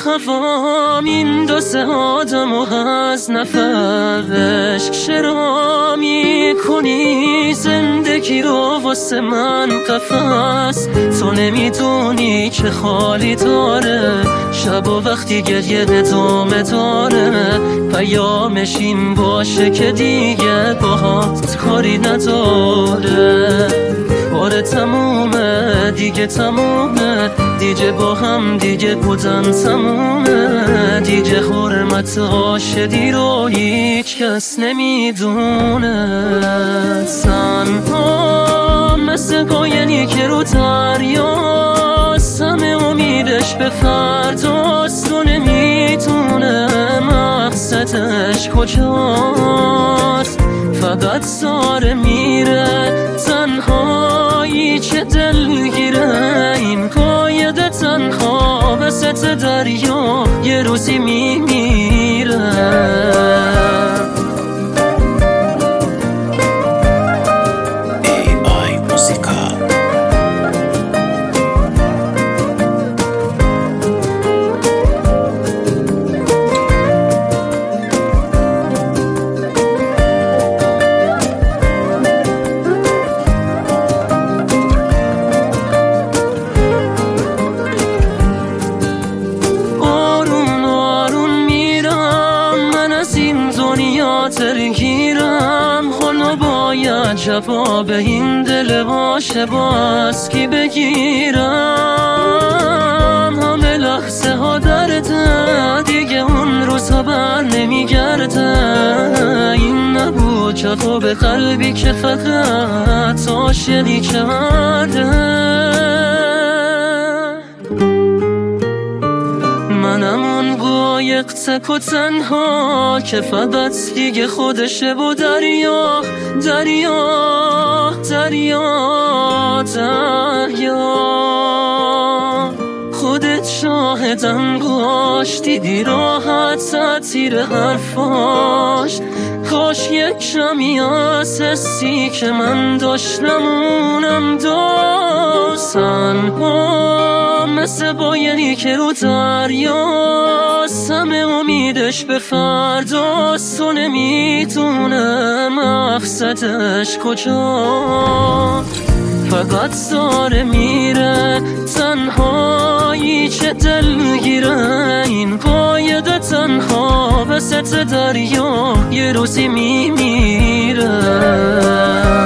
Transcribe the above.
هوام این دو سه آدم و از نفرش چرا میکنی زندگی رو واسه من قفس؟ تو نمیدونی که خالی داره شب و وقتی گریه ادامه داره پیامش این باشه که دیگه باهات کاری نداره. باره تمومه دیگه تمومه دیگه با هم دیگه بودن تمومه دیگه حرمت عاشقی رو هیچ کس نمیدونه. تنها مثل قاینی که رو دریاست همه امیدش به فرداست و نمیدونه مقصدش کجاست. فقط ساره میره تنهایی که دلگیره این قاید تنها وسط دریا یه روزی میمیره. ترگیرم حالا باید جواب این دل باشه باز کی بگیرم؟ همه لحظه ها درده دیگه اون روزها بر نمیگرده. این نبود جواب قلبی که فقط عاشقی کرده. منم اون قایق تک و تنها که فقط دیگه خودشه و دریا دریا دریا دریا. خودت شاهدم باش دیدی راحت تیر حرفاش. کاش یک کمی از حسی که من داشتم اونم داشتن مثل قاینی که رو دریاست همه امیدش به فرداست و نمیدونه مقصدش کجا. فقط ساره میره تنهایی که دلگیره این قاید تنها وسط دریا یه روزی میمیره.